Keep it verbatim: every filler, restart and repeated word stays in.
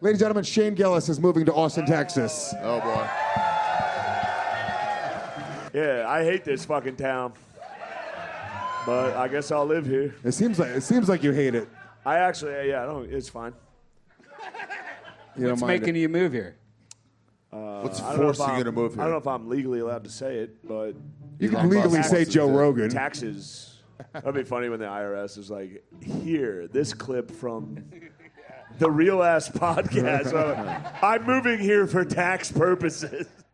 Ladies and gentlemen, Shane Gillis is moving to Austin, Texas. Oh, boy. Yeah, I hate this fucking town. But I guess I'll live here. It seems like it seems like you hate it. I actually, yeah, I don't. It's fine. You What's don't mind making it. you move here? Uh, What's I don't know if forcing you I'm- to move I here? don't know if I'm legally allowed to say it, but You can Elon Musk legally wants say to Joe do- Rogan. taxes. That'd be funny when the I R S is like, here, this clip from the Real Ass Podcast. I'm moving here for tax purposes.